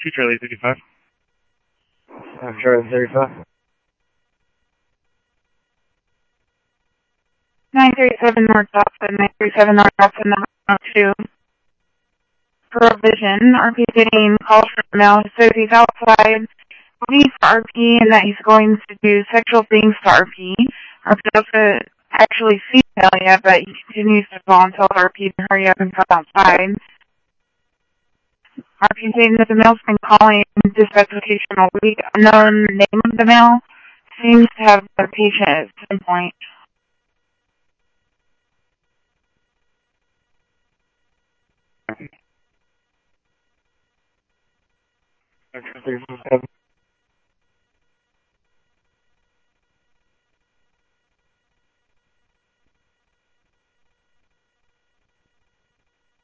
Charlie 35. Charlie 35. 937 North Dawson, 937 North Dawson, number 2. Provision, RP getting calls from the male, says he's outside waiting for RP and that he's going to do sexual things to RP. RP doesn't actually see the male yet, but he continues to call and tells RP to hurry up and come outside. RP saying that the male's been calling dispatch location all week. Unknown name of the male seems to have been a patient at some point. Charlie 37.